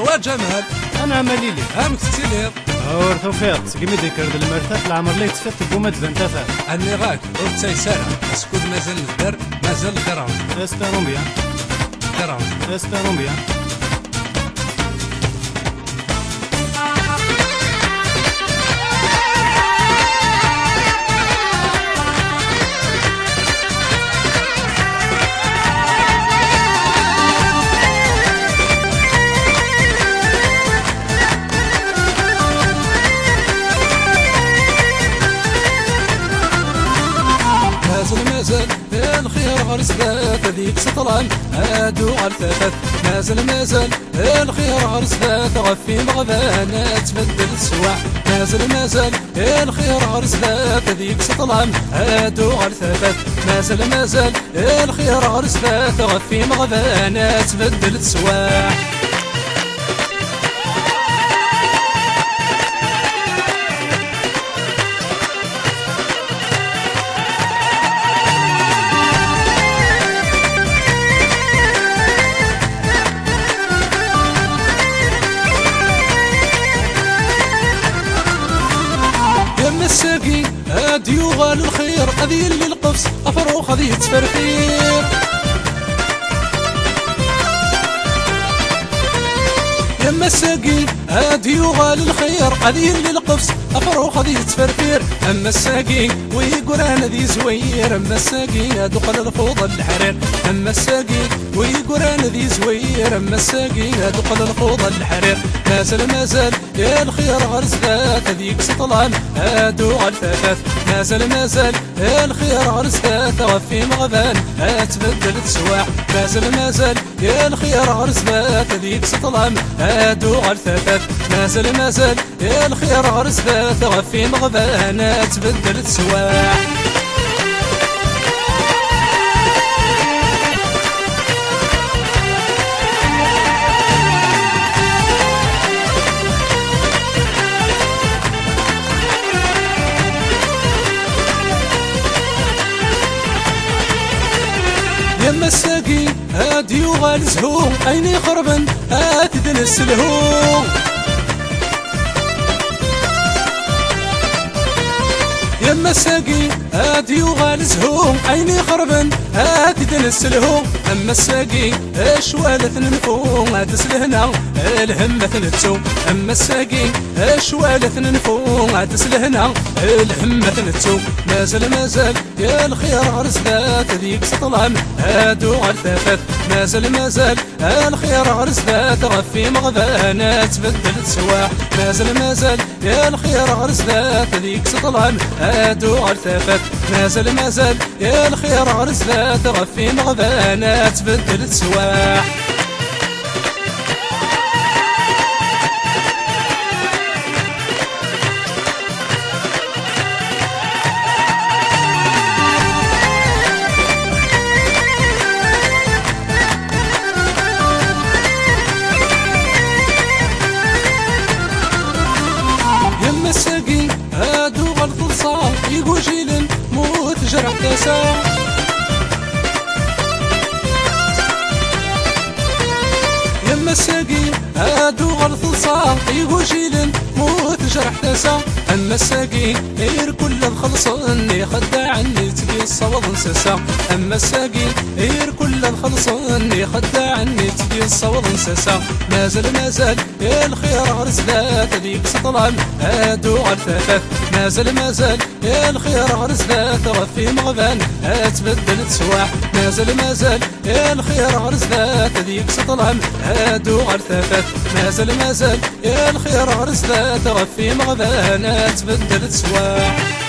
جمال انا مليلي امك تسيلير اور توفيق سقمي ذكر المرتاح العمر لي تفت بومت بنتاثا اني غاك وقت سارة اسكود مازال الدر مازال الكرام اسبانون بيان كرام اسبانون بيان مازال الخير غرس ثلاث ذيك سطران هادو غرثات مازال الخير غرس ثلاث غفي مغبان تبدل السواع مازال الخير غرس ثلاث ذيك سطران هادو غرثات مازال الخير غرس ثلاث غفي مغبان تبدل السواع الساقي هاديو غال الخير هذي اللي القفص افروخ هذي تفرخير يما الساقي هاديو غال الخير هذي اللي القفص افروخ هذي تفرفير اما الساقي ويقول انا ذي زوير اما الساقي دقل الفوضى الحرير اما الساقي ويقول انا ذي زوير اما الساقي دقل الفوضى الحرير مازال يا الخير غرس ذات ذيك سطلان هادو غلفات مازال يا الخير غرس ذات غفي مغبان تبدل السواح مازال يا الخير غرس ذات ذيك سطلان هادو غلفات مازال يا الخير غرس ذات غفي مغبان تبدل السواح يما الساقي هادي وغال زهور عيني خربن تدنس الهور يما الساقي هادي وغال زهور عيني خربن تدنس الهور اما الساقي اشوالة نفوم تسلهنا الهمة نتسو اما الساقي اشوالة نفوم تسلهنا الهمة نتسو مازال يا الخير غرس ذات ذيك سطلان هادو غرثات مازال الخير غرس ذات غفي مغبان تبدل السواح مازال يا الخير غرس ذات ذيك سطلان هادو غرثات مازال يا الخير غرس ذات غفي مغبان تبدل السواح الساقي هادو غلط صار يقول جيل موت جرح تسا يما الساقي هادو غلط صار يقول جيل موت جرح تسا اما الساقي غير كل الخلصني خدعني تقي الصوض نسسا اما الساقي غير كل الخلصني خدعني تقي الصوض نسسا مازال يا الخير غرس ذات ذيك سطلان هادو غرثات مازال يا الخير غرس ذات غفي مغبان تبدل السواح مازال يا الخير غرس ذات ذيك سطلان هادو غرثات مازال يا الخير غرس ذات غفي مغبان تبدل السواح